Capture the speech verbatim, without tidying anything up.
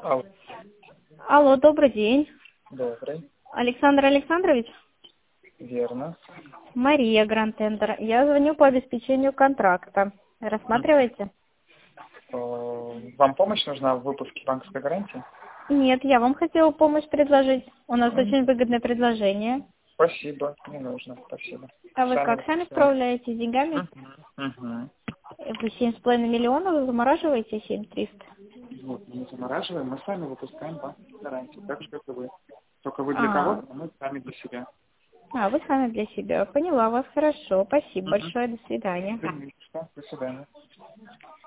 Алло, Алло, добрый день. добрый. Александр Александрович? Верно. Мария Грантендер. Я звоню по обеспечению контракта. Рассматриваете? Э, Вам помощь нужна в выпуске банковской гарантии? Нет, я вам хотела помощь предложить. У нас М, очень выгодное предложение. Спасибо, не нужно, спасибо. А вы Сами как, сами выпускаем. справляетесь с деньгами? Мгм, мгм. Вы семь с половиной миллионов замораживаете, семь триста? Вот, мы не замораживаем, мы сами выпускаем банковскую гарантию, так же, как и вы. Только вы для А, кого-то, а мы сами для себя. а, вы сами для себя. Поняла вас, хорошо. Спасибо Мгм. большое, до свидания. Конечно, до свидания.